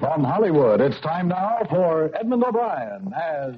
From Hollywood, it's time now for Edmund O'Brien as...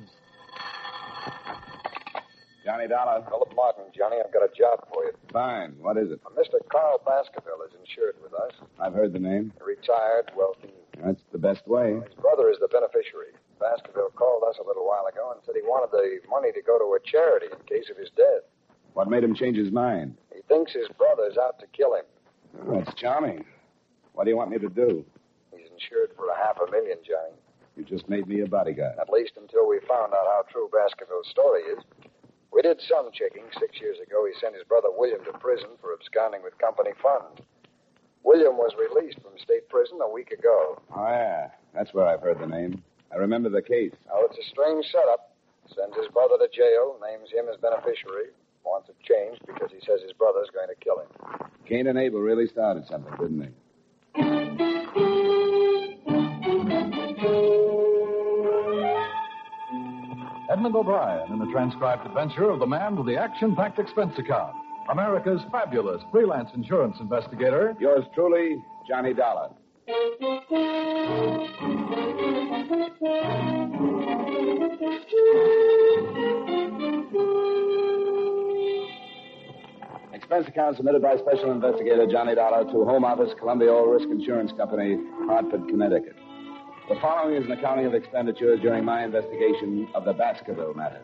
Johnny Dollar. Philip Martin, Johnny, I've got a job for you. Fine. What is it? Mr. Carl Baskerville is insured with us. I've heard the name. Retired, wealthy. That's the best way. His brother is the beneficiary. Baskerville called us a little while ago and said he wanted the money to go to a charity in case of his death. What made him change his mind? He thinks his brother's out to kill him. Oh, that's charming. What do you want me to do? He's insured for $500,000, Johnny. You just made me a bodyguard. At least until we found out how true Baskerville's story is. We did some checking. 6 years ago, he sent his brother William to prison for absconding with company funds. William was released from state prison a week ago. Oh, yeah. That's where I've heard the name. I remember the case. Now, it's a strange setup. Sends his brother to jail, names him as beneficiary, wants it changed because he says his brother's going to kill him. Cain and Abel really started something, didn't they? Edmund O'Brien in the transcribed adventure of the man with the action-packed expense account. America's fabulous freelance insurance investigator. Yours truly, Johnny Dollar. Expense account submitted by Special Investigator Johnny Dollar to Home Office, Columbia All Risk Insurance Company, Hartford, Connecticut. The following is an accounting of expenditures during my investigation of the Baskerville matter.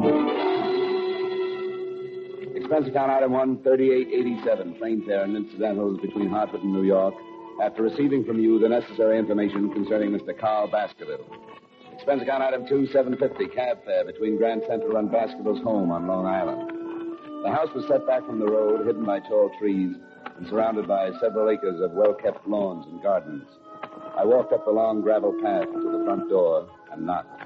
Expense account item 1, 3887, plane fare and incidentals between Hartford and New York, after receiving from you the necessary information concerning Mr. Carl Baskerville. Expense account item 2, 750, cab fare between Grand Central and Baskerville's home on Long Island. The house was set back from the road, hidden by tall trees, and surrounded by several acres of well-kept lawns and gardens. I walked up the long gravel path to the front door and knocked.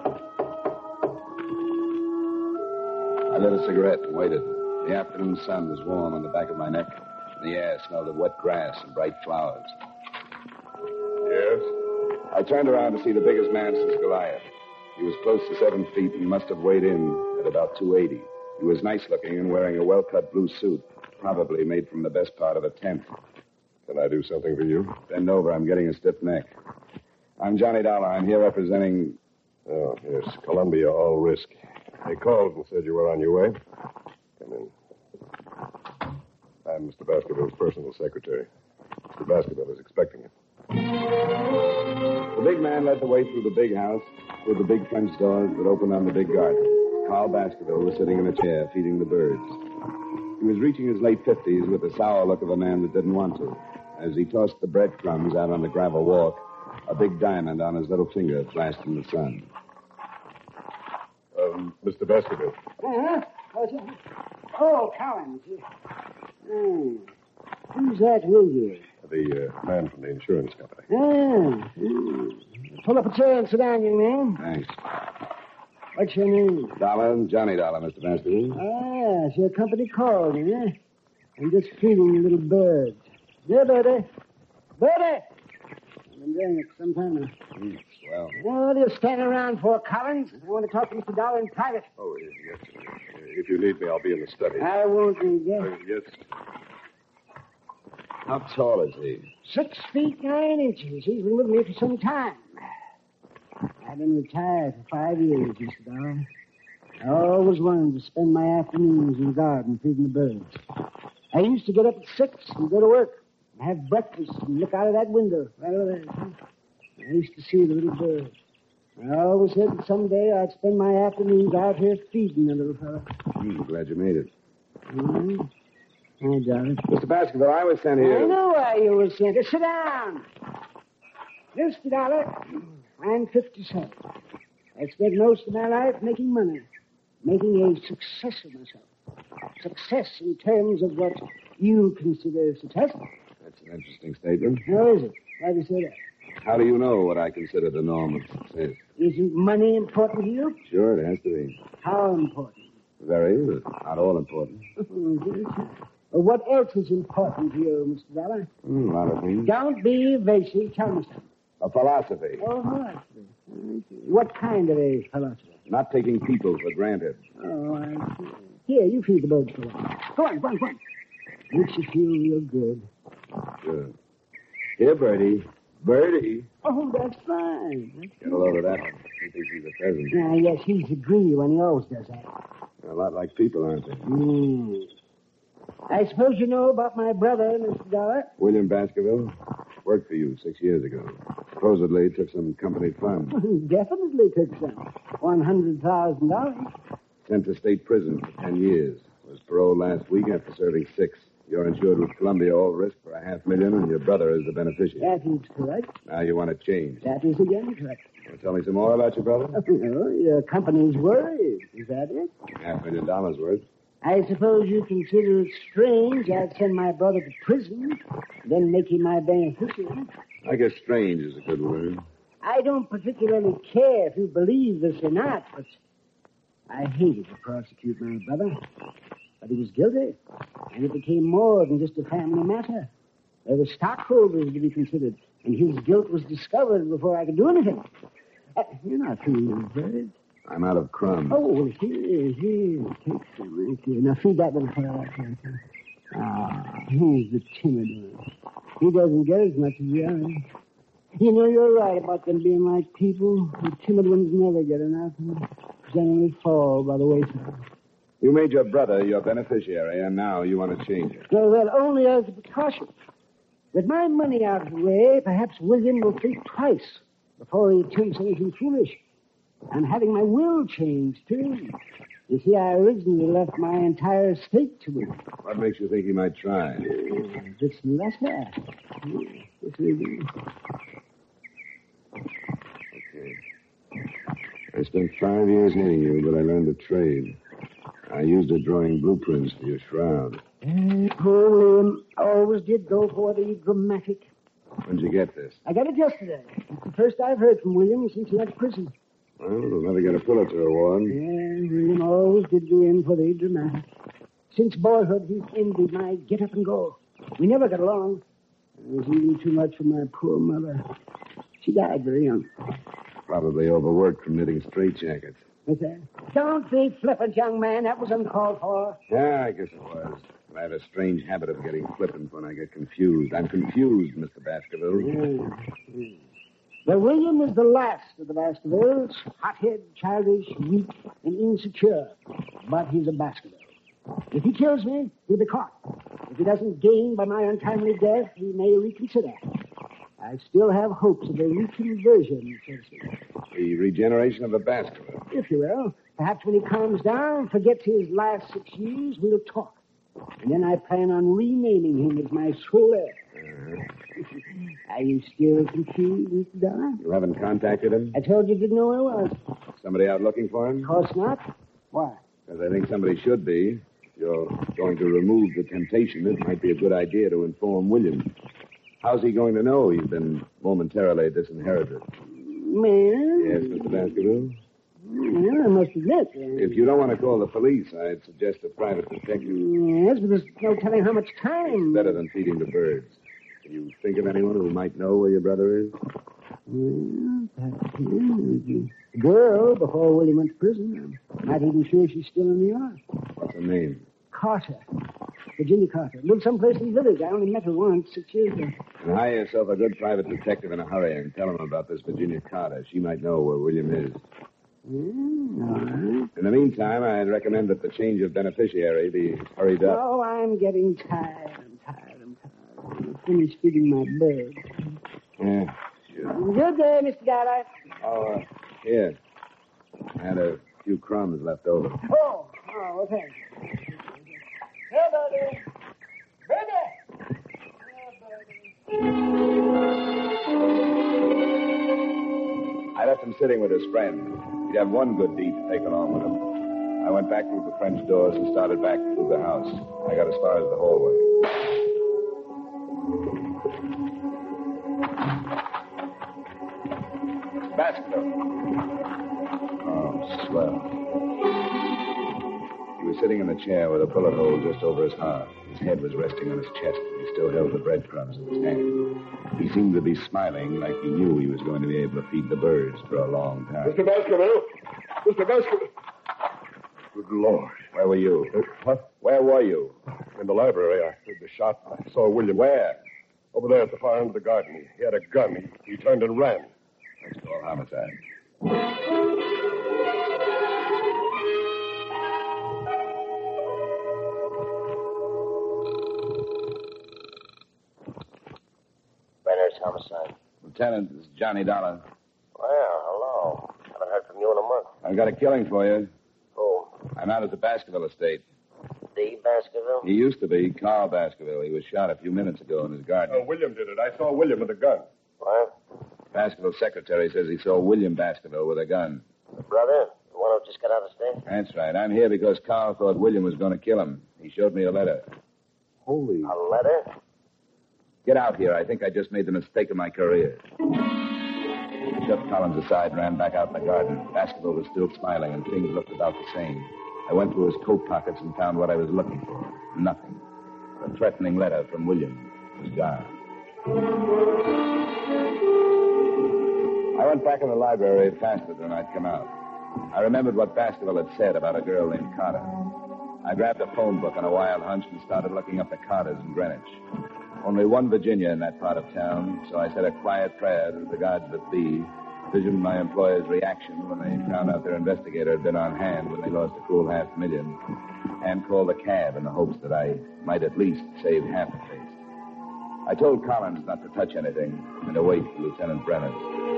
I lit a cigarette and waited. The afternoon sun was warm on the back of my neck, and the air smelled of wet grass and bright flowers. Yes? I turned around to see the biggest man since Goliath. He was close to 7 feet and must have weighed in at about 280. He was nice-looking and wearing a well-cut blue suit, probably made from the best part of a tent. Can I do something for you? Bend over. I'm getting a stiff neck. I'm Johnny Dollar. I'm here representing... Oh, yes, Columbia All Risk. They called and said you were on your way. Come in. I'm Mr. Baskerville's personal secretary. Mr. Baskerville is expecting you. The big man led the way through the big house, through the big French doors that opened on the big garden. Carl Baskerville was sitting in a chair, feeding the birds. He was reaching his late 50s with the sour look of a man that didn't want to. As he tossed the breadcrumbs out on the gravel walk, a big diamond on his little finger flashed in the sun. Mr. Baskerville. Uh-huh. Oh, Collins. Who's that with you? The man from the insurance company. Pull up a chair and sit down, young man. Thanks. What's your name? Dollar, Johnny Dollar, Mr. Baskerville. Ah, so your company called, eh? I'm just feeding the little birds. There, Birdie. Birdie! I've been doing it some time now. Swell. What are you standing around for, Collins? I want to talk to Mr. Dollar in private. Oh, yes. If you need me, I'll be in the study. I won't need you. Yes. How tall is he? 6 feet 9 inches. He's been with me for some time. I've been retired for 5 years, Mr. Dollar. I always wanted to spend my afternoons in the garden feeding the birds. I used to get up at 6 and go to work and have breakfast and look out of that window right over there. I used to see the little birds. I always said that someday I'd spend my afternoons out here feeding the little fellow. Glad you made it. Mm-hmm. Oh, darling. Mr. Baskerville, I was sent here. I know why you were sent. Sit down. Mr. Dollar, I'm 57. I spent most of my life making money, making a success of myself. Success in terms of what you consider success. That's an interesting statement. How is it? Why do you say that? How do you know what I consider the norm of success? Isn't money important to you? Sure, it has to be. How important? Very, but not all important. What else is important to you, Mr. Dollar? A lot of things. Don't be evasive. Tell me something. A philosophy. Oh, philosophy. What kind of a philosophy? Not taking people for granted. Oh, I see. Here, you feed the birds for a while. Go on. Makes you feel real good. Sure. Here, Bertie. Bertie. Oh, that's fine. Get a load of that one. He thinks he's a peasant. Yes, he's a greedy one. He always does that. A lot like people, aren't they? I suppose you know about my brother, Mr. Dollar? William Baskerville worked for you 6 years ago. Supposedly took some company funds. Definitely took some. $100,000. Sent to state prison for 10 years. Was paroled last week after serving 6. You're insured with Columbia All Risk for $500,000, and your brother is the beneficiary. That is correct. Now you want to change. That is again correct. Want to tell me some more about your brother? Well, your company's worried. Is that it? $500,000 worth. I suppose you consider it strange I'd send my brother to prison, then make him my beneficiary. I guess strange is a good word. I don't particularly care if you believe this or not, but I hated to prosecute my brother. But he was guilty, and it became more than just a family matter. There were stockholders to be considered, and his guilt was discovered before I could do anything. You're not feeling good. I'm out of crumbs. Oh, well, here. Take some right here. Now, feed that little fellow right here. He's the timid one. He doesn't get as much as the others. You know, you're right about them being like people. The timid ones never get enough and generally fall by the wayside. You made your brother your beneficiary, and now you want to change it. Well, only as a precaution. With my money out of the way, perhaps William will think twice before he attempts anything foolish. I'm having my will changed, too. You see, I originally left my entire estate to him. What makes you think he might try? This letter. Okay. I spent 5 years knitting you, but I learned a trade. I used it drawing blueprints for your shroud. Poor William always did go for the dramatic. When'd you get this? I got it yesterday. It's the first I've heard from William since he left prison. Well, we'll never get a Pulitzer Award. Yeah, William always did go in for the dramatic. Since boyhood, he's envied my get up and go. We never got along. It was even too much for my poor mother. She died very young. Probably overworked from knitting straitjackets. What's that? Don't be flippant, young man. That was uncalled for. Yeah, I guess it was. I have a strange habit of getting flippant when I get confused. I'm confused, Mr. Baskerville. Well, William is the last of the Baskervilles. Hothead, childish, weak, and insecure. But he's a Baskerville. If he kills me, he'll be caught. If he doesn't gain by my untimely death, he may reconsider. I still have hopes of a reconversion, Chelsea. The regeneration of the Baskerville. If you will. Perhaps when he calms down, forgets his last 6 years, we'll talk. And then I plan on renaming him as my sole heir. Are you still confused, Mr. Dollar? You haven't contacted him? I told you didn't know where I was. Somebody out looking for him? Of course not. Why? Because I think somebody should be. If you're going to remove the temptation, it might be a good idea to inform William. How's he going to know he's been momentarily disinherited? Man? Yes, Mr. Baskerville? Well, I must admit. If you don't want to call the police, I'd suggest a private detective. Yes, but there's no telling how much time. Better than feeding the birds. Can you think of anyone who might know where your brother is? Well, perhaps the girl before William went to prison. I'm not even sure she's still in New York. What's her name? Carter. Virginia Carter. Lived someplace in the village. I only met her once 6 years ago. And hire yourself a good private detective in a hurry and tell him about this Virginia Carter. She might know where William is. All right. In the meantime, I'd recommend that the change of beneficiary be hurried up. Oh, I'm getting tired. I'm finished feeding my bird. Yeah, sure. Good day, Mr. Dollar. Oh, here. I had a few crumbs left over. Oh, well, thanks. Hey, buddy. Baby. I left him sitting with his friend. He'd have one good deed to take along with him. I went back through the French doors and started back through the house. I got as far as the hallway. Baskerville. Oh, swell. He was sitting in the chair with a bullet hole just over his heart. His head was resting on his chest, and he still held the breadcrumbs in his hand. He seemed to be smiling like he knew he was going to be able to feed the birds for a long time. Mr. Baskerville! Mr. Baskerville! Good Lord. Where were you? What? Where were you? In the library. I heard the shot. I saw William. Where? Over there at the far end of the garden. He had a gun. He turned and ran. Let's call homicide. Brenner's homicide. Lieutenant, this is Johnny Dollar. Well, hello. Haven't heard from you in a month. I've got a killing for you. Who? I'm out at the Baskerville estate. The Baskerville? He used to be Carl Baskerville. He was shot a few minutes ago in his garden. Oh, William did it. I saw William with a gun. What? Baskerville's secretary says he saw William Baskerville with a gun. The brother? The one who just got out of state? That's right. I'm here because Carl thought William was going to kill him. He showed me a letter. Holy... A letter? Get out here. I think I just made the mistake of my career. He shoved Collins aside and ran back out in the garden. Baskerville was still smiling, and things looked about the same. I went through his coat pockets and found what I was looking for. Nothing. The threatening letter from William was gone. I went back in the library faster than I'd come out. I remembered what Baskerville had said about a girl named Carter. I grabbed a phone book on a wild hunch and started looking up the Carters in Greenwich. Only one Virginia in that part of town, so I said a quiet prayer to the gods that be, visioned my employer's reaction when they found out their investigator had been on hand when they lost a cool $500,000, and called a cab in the hopes that I might at least save half the face. I told Collins not to touch anything and to wait for Lieutenant Brenner.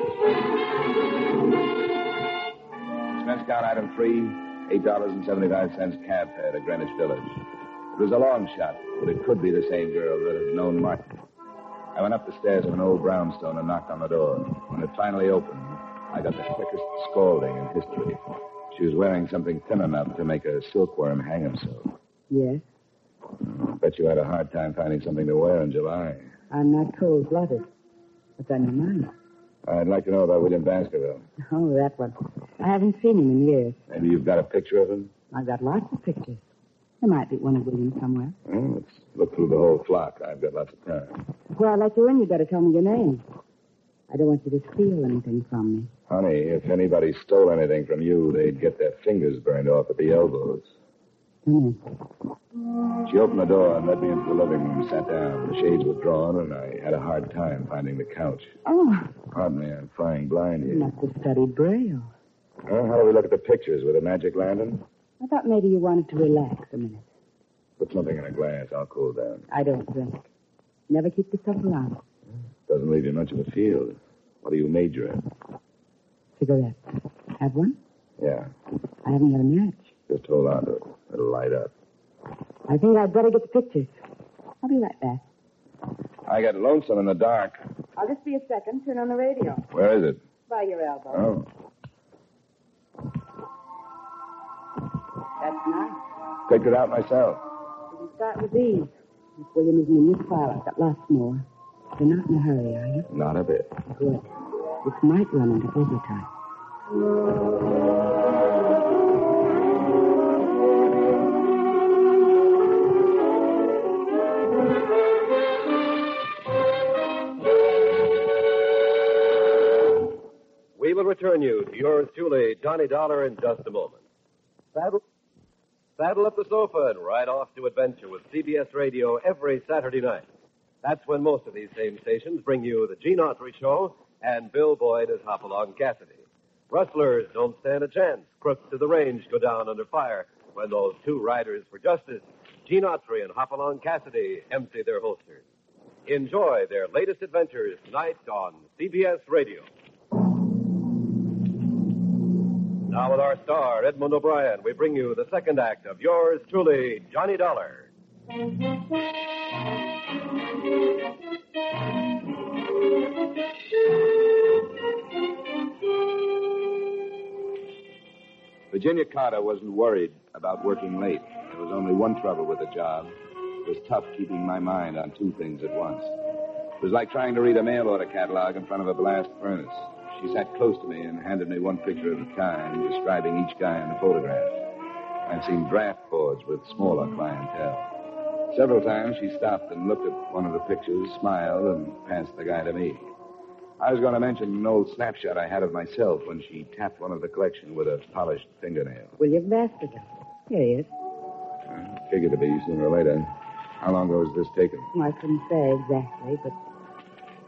Expense account item 3, $8.75 cab fare to Greenwich Village. It was a long shot, but it could be the same girl that had known Martin. I went up the stairs of an old brownstone and knocked on the door. When it finally opened, I got the quickest scalding in history. She was wearing something thin enough to make a silkworm hang himself. Yes? I bet you had a hard time finding something to wear in July. I'm not cold-blooded. What's on your mind? I'd like to know about William Baskerville. Oh, that one. I haven't seen him in years. Maybe you've got a picture of him? I've got lots of pictures. There might be one of William somewhere. Well, let's look through the whole flock. I've got lots of time. Before I let you in, you better tell me your name. I don't want you to steal anything from me. Honey, if anybody stole anything from you, they'd get their fingers burned off at the elbows. She opened the door and led me into the living room, sat down. The shades were drawn, and I had a hard time finding the couch. Oh. Pardon me, I'm flying blind here. You must have studied Braille. Well, how do we look at the pictures? With a magic lantern? I thought maybe you wanted to relax a minute. Put something in a glass. I'll cool down. I don't drink. Never keep the stuff around. Doesn't leave you much of a field. What do you major in? Cigarette. Have one? Yeah. I haven't got a match. Just hold on to it. It'll light up. I think I'd better get the pictures. I'll be right back. I get lonesome in the dark. I'll just be a second. Turn on the radio. Where is it? By your elbow. Oh. That's nice. Picked it out myself. We'll start with these. If William isn't in this file, I've got lots more. You're not in a hurry, are you? Not a bit. Good. This might run into overtime. We will return you to yours truly, Johnny Dollar, in just a moment. Saddle up the sofa and ride off to adventure with CBS Radio every Saturday night. That's when most of these same stations bring you the Gene Autry Show and Bill Boyd as Hopalong Cassidy. Rustlers don't stand a chance. Crooks to the range go down under fire when those two riders for justice, Gene Autry and Hopalong Cassidy, empty their holsters. Enjoy their latest adventures tonight on CBS Radio. Now with our star, Edmund O'Brien, we bring you the second act of yours truly, Johnny Dollar. Virginia Carter wasn't worried about working late. There was only one trouble with the job. It was tough keeping my mind on two things at once. It was like trying to read a mail order catalog in front of a blast furnace. She sat close to me and handed me one picture at a time, describing each guy in the photograph. I've seen draft boards with smaller clientele. Several times she stopped and looked at one of the pictures, smiled, and passed the guy to me. I was going to mention an old snapshot I had of myself when she tapped one of the collection with a polished fingernail. William Baskerville. Here he is. Figured to be sooner or later. How long ago was this taken? Well, I couldn't say exactly, but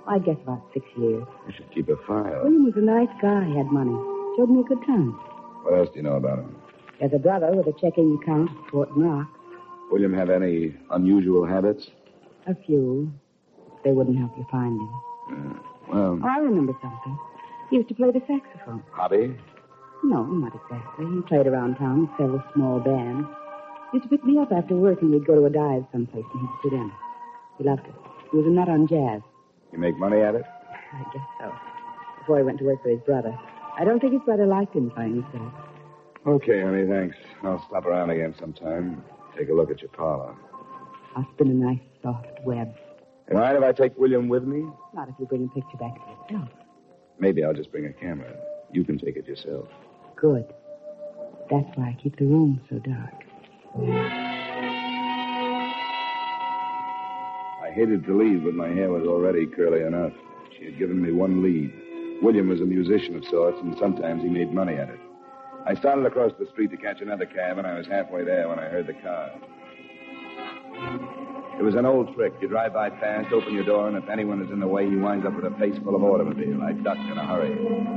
I guess about 6 years. I should keep a file. William was a nice guy. He had money. Showed me a good time. What else do you know about him? He has a brother with a checking account at Fort Knox. William have any unusual habits? A few. They wouldn't help you find him. Well, Oh, I remember something. He used to play the saxophone. hobby? No, not exactly. He played around town with several small bands. He used to pick me up after work, and we'd go to a dive someplace, and he'd sit in. He loved it. He was a nut on jazz. You make money at it? I guess so. Before he went to work for his brother. I don't think his brother liked him playing the sax. Okay, honey, thanks. I'll stop around again sometime. Take a look at your parlor. I'll spin a nice, soft web. You mind if I take William with me? Not if you bring a picture back to yourself. Maybe I'll just bring a camera. You can take it yourself. Good. That's why I keep the room so dark. I hated to leave, but my hair was already curly enough. She had given me one lead. William was a musician of sorts, and sometimes he made money at it. I started across the street to catch another cab, and I was halfway there when I heard the car. It was an old trick. You drive by fast, open your door, and if anyone is in the way, he winds up with a face full of automobile. I ducked in a hurry.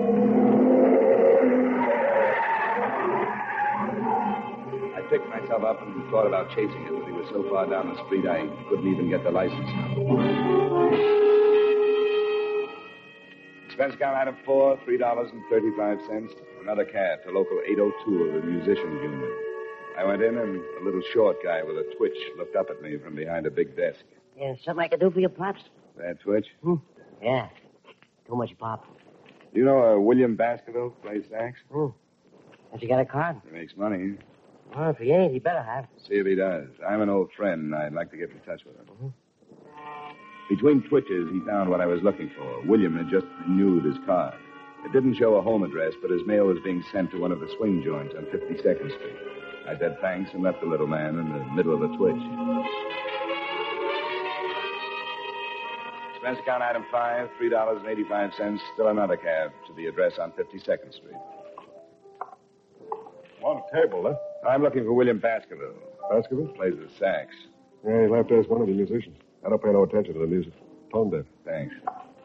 I picked myself up and thought about chasing it, but he was so far down the street I couldn't even get the license number. Expense account item 4, $3.35. Another cab to local 802 of the Musicians Union. I went in, and a little short guy with a twitch looked up at me from behind a big desk. Yeah, something I can do for you, Pops? That twitch? Yeah. Too much pop. Do you know a William Baskerville plays sax? Has he got a card? He makes money. Well, if he ain't, he better have. See if he does. I'm an old friend, and I'd like to get in touch with him. Between twitches, he found what I was looking for. William had just renewed his card. It didn't show a home address, but his mail was being sent to one of the swing joints on 52nd Street. I said thanks and left the little man in the middle of a twitch. Expense account item 5, $3.85. Still another cab to the address on 52nd Street. On a table, huh? I'm looking for William Baskerville. Baskerville? Plays the sax. Yeah, he'll have to ask one of the musicians. I don't pay no attention to the music. Tone deaf. Thanks.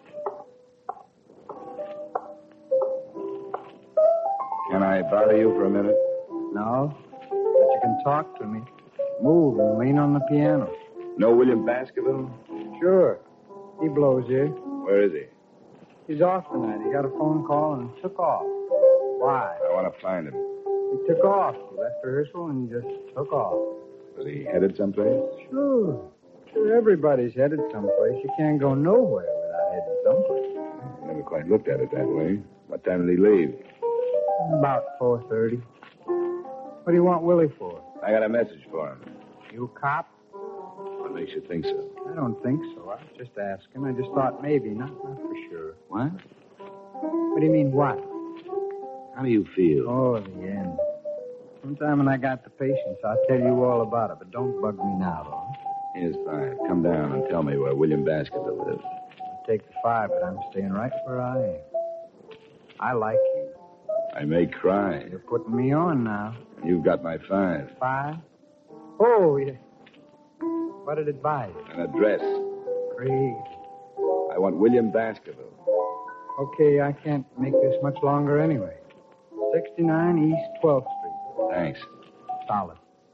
Can I bother you for a minute? No, but you can talk to me. Move and lean on the piano. Know William Baskerville? Sure. He blows here. Where is he? He's off tonight. He got a phone call and took off. Why? I want to find him. He took off. He left rehearsal and just took off. Was he headed someplace? Sure. Sure, everybody's headed someplace. You can't go nowhere without heading someplace. I never quite looked at it that way. What time did he leave? About 4:30. What do you want Willie for? I got a message for him. You a cop? What makes you think so? I don't think so. I was just asking. I just thought maybe. Not for sure. What? What do you mean, what? How do you feel? Oh, the end. Sometime when I got the patience, I'll tell you all about it, but don't bug me now, though. Here's 5. Come down and tell me where William Baskerville lives. I'll take the 5, but I'm staying right where I am. I like you. I may cry. You're putting me on now. You've got my 5. 5? Oh, yeah. What did it buy you? An address. Crazy. I want William Baskerville. Okay, I can't make this much longer anyway. 69 East 12th Street. Thanks. Solid.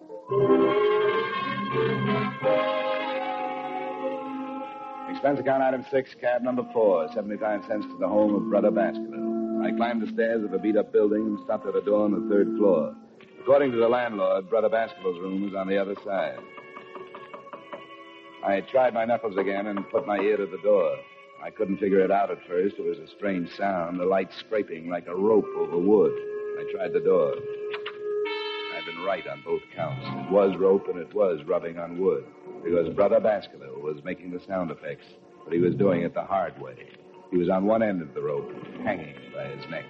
Expense account item 6, cab number 4, 75 cents to the home of Brother Baskerville. I climbed the stairs of a beat-up building and stopped at a door on the 3rd floor. According to the landlord, Brother Baskerville's room was on the other side. I tried my knuckles again and put my ear to the door. I couldn't figure it out at first. It was a strange sound, the light scraping like a rope over wood. I tried the door. I'd been right on both counts. It was rope and it was rubbing on wood, because Brother Baskerville was making the sound effects, but he was doing it the hard way. He was on one end of the rope, hanging by his neck.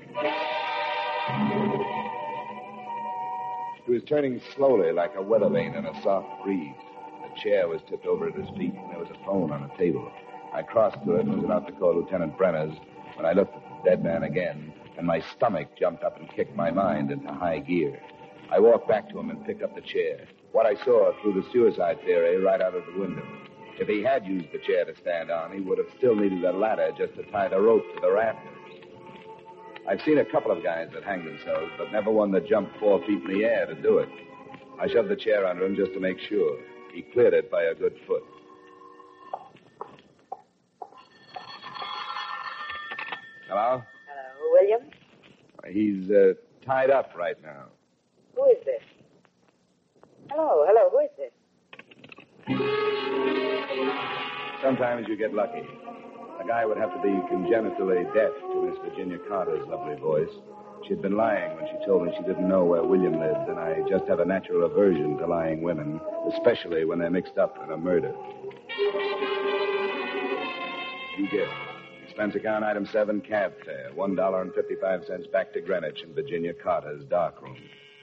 He was turning slowly like a weather vane in a soft breeze. A chair was tipped over at his feet, and there was a phone on a table. I crossed to it and was about to call Lieutenant Brenner's when I looked at the dead man again, and my stomach jumped up and kicked my mind into high gear. I walked back to him and picked up the chair. What I saw threw the suicide theory right out of the window. If he had used the chair to stand on, he would have still needed a ladder just to tie the rope to the rafters. I've seen a couple of guys that hang themselves, but never one that jumped 4 feet in the air to do it. I shoved the chair under him just to make sure. He cleared it by a good foot. Hello? Hello, William? He's tied up right now. Who is this? Hello, who is this? Sometimes you get lucky. A guy would have to be congenitally deaf to Miss Virginia Carter's lovely voice. She'd been lying when she told me she didn't know where William lived, and I just have a natural aversion to lying women, especially when they're mixed up in a murder. You guessed. Expense account item 7, cab fare, $1.55 back to Greenwich in Virginia Carter's darkroom.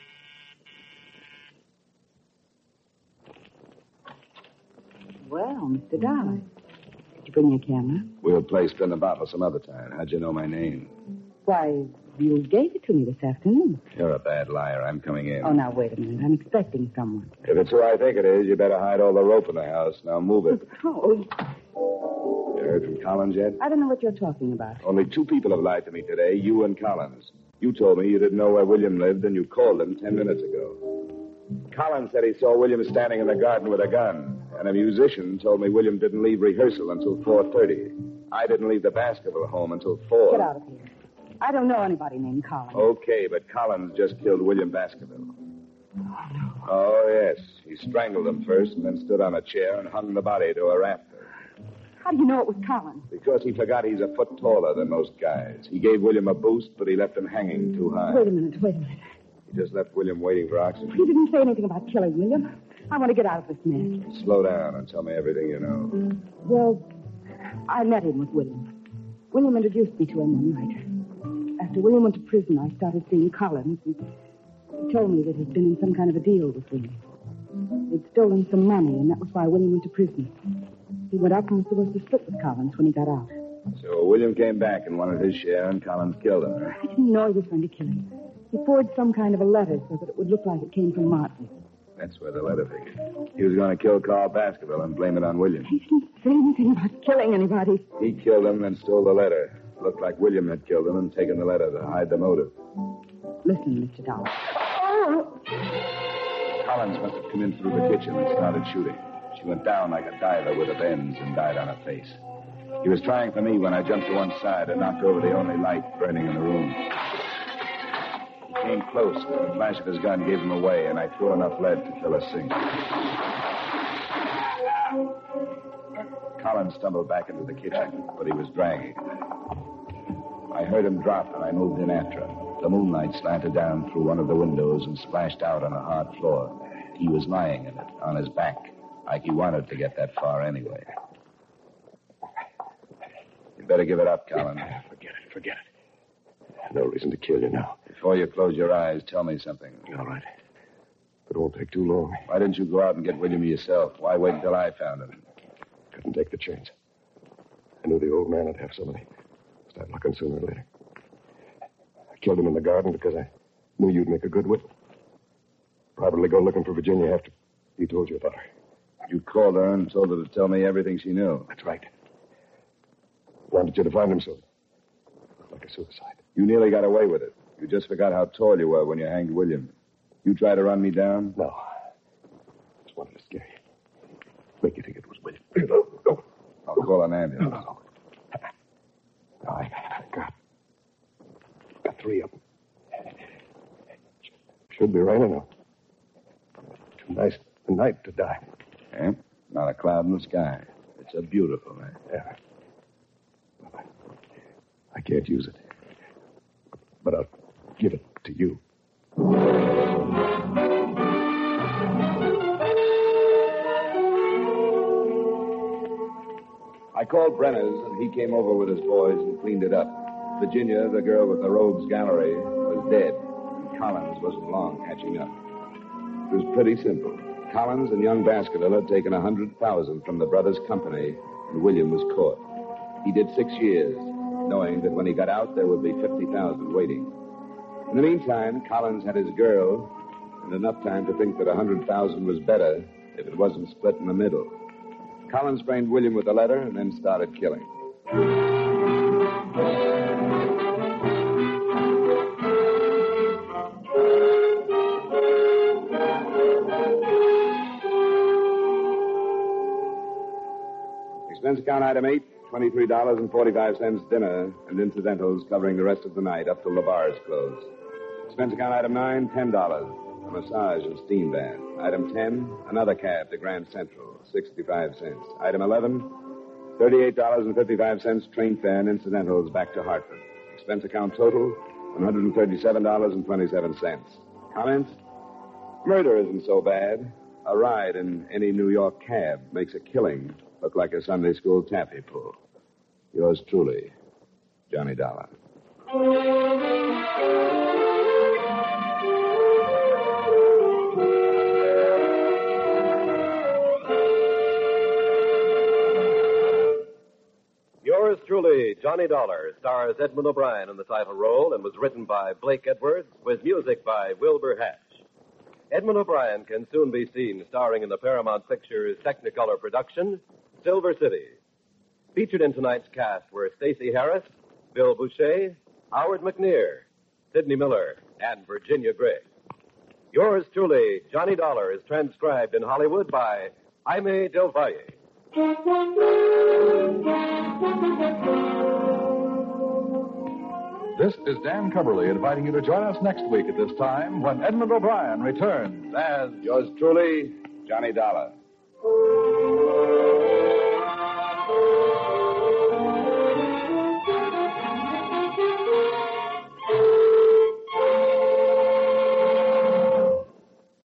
Well, Mr. Dollar, did you bring your camera? We'll play spin the bottle some other time. How'd you know my name? Why, you gave it to me this afternoon. You're a bad liar. I'm coming in. Oh, now, wait a minute. I'm expecting someone. If it's who I think it is, you better hide all the rope in the house. Now move it. Oh, You heard from Collins yet? I don't know what you're talking about. Only 2 people have lied to me today, you and Collins. You told me you didn't know where William lived, and you called him 10 minutes ago. Collins said he saw William standing in the garden with a gun, and a musician told me William didn't leave rehearsal until 4:30. I didn't leave the Baskerville home until 4. Get out of here. I don't know anybody named Collins. Okay, but Collins just killed William Baskerville. Oh, yes. He strangled him first and then stood on a chair and hung the body to a rafter. How do you know it was Collins? Because he forgot he's a foot taller than most guys. He gave William a boost, but he left him hanging too high. Wait a minute. He just left William waiting for oxygen. You didn't say anything about killing William. I want to get out of this mess. Slow down and tell me everything you know. Well, I met him with William. William introduced me to him one night. After William went to prison, I started seeing Collins. He told me that he'd been in some kind of a deal with William. He'd stolen some money, and that was why William went to prison. He went up and was supposed to split with Collins when he got out. So William came back and wanted his share, and Collins killed him. I didn't know he was going to kill him. He forged some kind of a letter so that it would look like it came from Martin. That's where the letter figured. He was going to kill Carl Baskerville and blame it on William. He didn't say anything about killing anybody. He killed him and stole the letter. Looked like William had killed him and taken the letter to hide the motive. Listen, Mr. Dollar. Collins must have come in through the kitchen and started shooting. She went down like a diver with a bends and died on her face. He was trying for me when I jumped to one side and knocked over the only light burning in the room. He came close, but the flash of his gun gave him away, and I threw enough lead to fill a sink. Collins stumbled back into the kitchen, but he was dragging. I heard him drop, and I moved in after him. The moonlight slanted down through one of the windows and splashed out on the hard floor. He was lying in it, on his back, like he wanted to get that far anyway. You better give it up, Collins. Forget it. No reason to kill you now. Before you close your eyes, tell me something. All right. But it won't take too long. Why didn't you go out and get William yourself? Why wait until I found him? Couldn't take the chance. I knew the old man would have somebody. Start looking sooner or later. I killed him in the garden because I knew you'd make a good witness. Probably go looking for Virginia after he told you about her. You called her and told her to tell me everything she knew. That's right. Wanted you to find him so. Like a suicide. You nearly got away with it. You just forgot how tall you were when you hanged William. You tried to run me down? No. Just wanted to scare you. Make you think it was William. No. I'll call an ambulance. No. I got 3 of them. Should be raining now. Too nice a night to die. Yeah? Not a cloud in the sky. It's a beautiful night. Yeah. I can't use it. But I'll give it to you. I called Brenner's, and he came over with his boys and cleaned it up. Virginia, the girl with the rogues gallery, was dead, and Collins wasn't long catching up. It was pretty simple. Collins and young Baskerville had taken $100,000 from the brothers' company, and William was caught. He did 6 years, knowing that when he got out, there would be $50,000 waiting. In the meantime, Collins had his girl, and enough time to think that $100,000 was better if it wasn't split in the middle. Collins framed William with the letter and then started killing. Expense account item 8, $23.45 dinner and incidentals covering the rest of the night up till the bars close. Expense account item 9, $10, a massage and steam bath. Item 10, another cab to Grand Central, 65 cents. Item 11, $38.55 train fare and incidentals back to Hartford. Expense account total, $137.27. Comments? Murder isn't so bad. A ride in any New York cab makes a killing look like a Sunday school taffy pull. Yours truly, Johnny Dollar. Yours truly, Johnny Dollar, stars Edmund O'Brien in the title role and was written by Blake Edwards with music by Wilbur Hatch. Edmund O'Brien can soon be seen starring in the Paramount Pictures Technicolor production, Silver City. Featured in tonight's cast were Stacey Harris, Bill Boucher, Howard McNear, Sidney Miller, and Virginia Gray. Yours truly, Johnny Dollar, is transcribed in Hollywood by Jaime Del Valle. This is Dan Cumberly inviting you to join us next week at this time when Edmund O'Brien returns as Yours truly, Johnny Dollar.